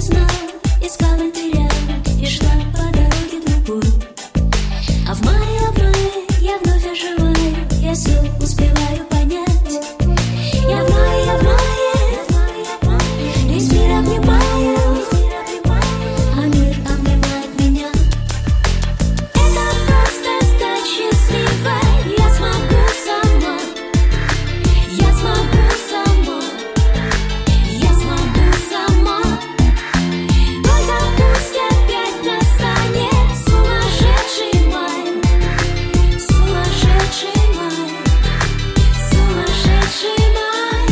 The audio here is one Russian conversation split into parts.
знала, искала, теряла и шла по дороге другой. А в мае я вновь оживаю, я все успеваю понять. Я в мае, весь мир обнимаю, а мир обнимает меня. Это просто стать счастливой, я смогу сама, я смогу сама, я смогу сама. Только пусть опять настанет сумасшедший май, сумасшедший май, сумасшедший май.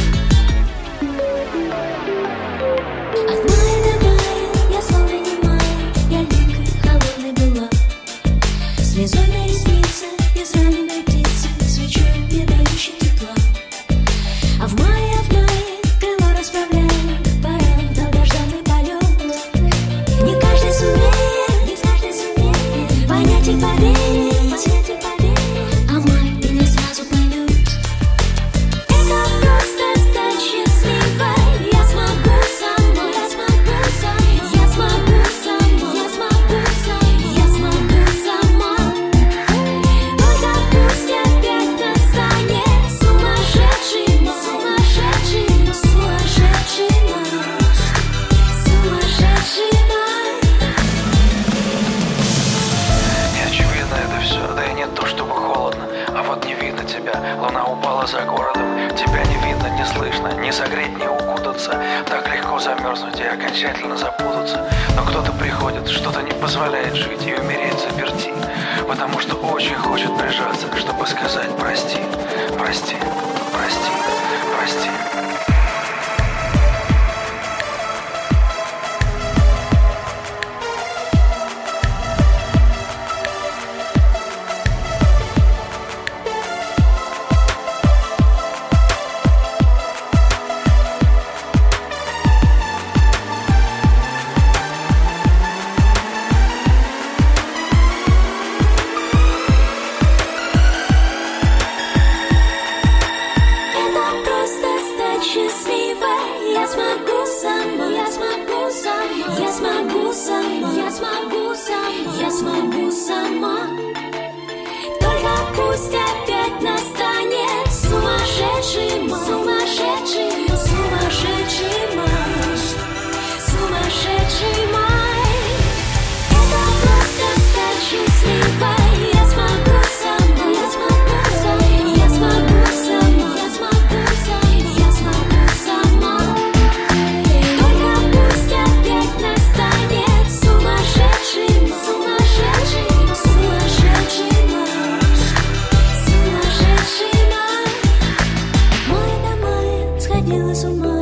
От мая до мая я словно не мая, я липкой, холодной была, слезой на реснице, израненной птицы, свечой, не дающей тепла. А в мае крыло расправляю, пора в долгожданный полет. Не каждый сумеет понять и поверить, а май меня сразу поймет. Это просто стать счастливой, я смогу сама, я смогу сама, я смогу сама, я смогу сама, я смогу сама. Только пусть опять настанет сумасшедший май, сумасшедший, сумасшедший май, сумасшедший май. Не очевидно это все, да и не то чтобы холодно, а вот не видно тебя. Луна упала за городом, тебя не видно, не слышно, не согреть, не укутаться. Так легко замерзнуть и окончательно запутаться. Но кто-то приходит, что-то не позволяет жить и умереть заперти, потому что очень хочет прижаться, чтобы сказать прости, прости, прости, прости. Это просто стать счастливой, я смогу сама, я смогу сама, я смогу сама, я смогу сама, я смогу сама. Только пусть опять настанет сумасшедший май, сумасшедший, сумасшедший май, сумасшедший май. Это просто стать счастливой, я смогу сама, я смогу сама, я смогу сама, я смогу сама, я смогу сама. Только пусть опять настанет сумасшедший май, сумасшедший, сумасшедший май, сумасшедший май. Май до мая сходила с ума.